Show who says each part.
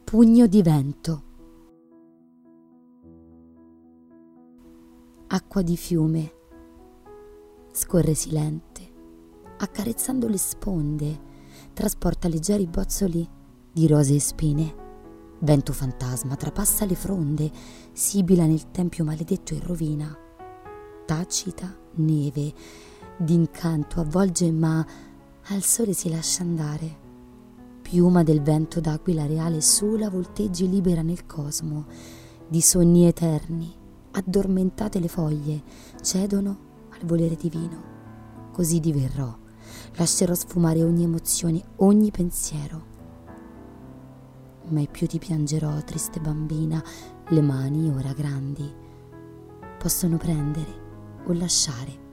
Speaker 1: Pugno di vento. Acqua di fiume scorre silente, accarezzando le sponde, trasporta leggeri bozzoli di rose e spine. Vento fantasma trapassa le fronde, sibila nel tempio maledetto e rovina. Tacita neve d'incanto avvolge, ma al sole si lascia andare. Piuma del vento d'aquila reale sola volteggi libera nel cosmo, di sogni eterni, addormentate le foglie, cedono al volere divino. Così diverrò, lascerò sfumare ogni emozione, ogni pensiero. Mai più ti piangerò, triste bambina, le mani ora grandi possono prendere o lasciare